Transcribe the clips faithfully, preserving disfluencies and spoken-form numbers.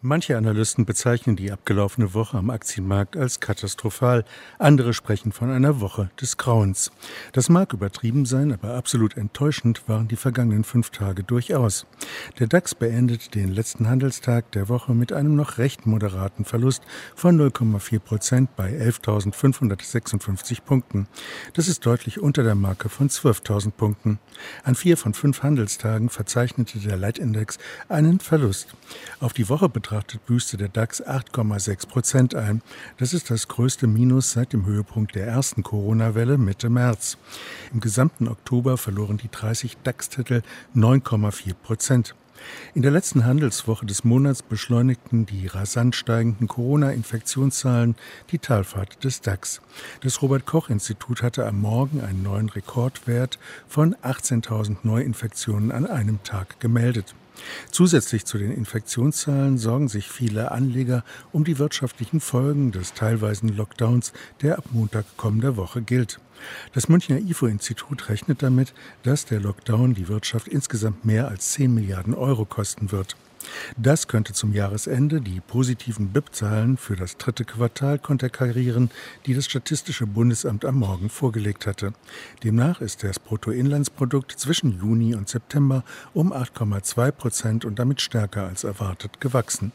Manche Analysten bezeichnen die abgelaufene Woche am Aktienmarkt als katastrophal. Andere sprechen von einer Woche des Grauens. Das mag übertrieben sein, aber absolut enttäuschend waren die vergangenen fünf Tage durchaus. Der DAX beendet den letzten Handelstag der Woche mit einem noch recht moderaten Verlust von null Komma vier Prozent bei elftausendfünfhundertsechsundfünfzig Punkten. Das ist deutlich unter der Marke von zwölftausend Punkten. An vier von fünf Handelstagen verzeichnete der Leitindex einen Verlust. Auf die Woche betrachtet büßte der DAX acht Komma sechs Prozent ein. Das ist das größte Minus seit dem Höhepunkt der ersten Corona-Welle Mitte März. Im gesamten Oktober verloren die dreißig DAX-Titel neun Komma vier Prozent. In der letzten Handelswoche des Monats beschleunigten die rasant steigenden Corona-Infektionszahlen die Talfahrt des DAX. Das Robert-Koch-Institut hatte am Morgen einen neuen Rekordwert von achtzehntausend Neuinfektionen an einem Tag gemeldet. Zusätzlich zu den Infektionszahlen sorgen sich viele Anleger um die wirtschaftlichen Folgen des teilweisen Lockdowns, der ab Montag kommender Woche gilt. Das Münchner I F O-Institut rechnet damit, dass der Lockdown die Wirtschaft insgesamt mehr als zehn Milliarden Euro kosten wird. Das könnte zum Jahresende die positiven B I P-Zahlen für das dritte Quartal konterkarieren, die das Statistische Bundesamt am Morgen vorgelegt hatte. Demnach ist das Bruttoinlandsprodukt zwischen Juni und September um acht Komma zwei Prozent und damit stärker als erwartet gewachsen.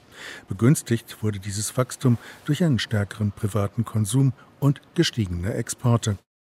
Begünstigt wurde dieses Wachstum durch einen stärkeren privaten Konsum und gestiegene Exporte.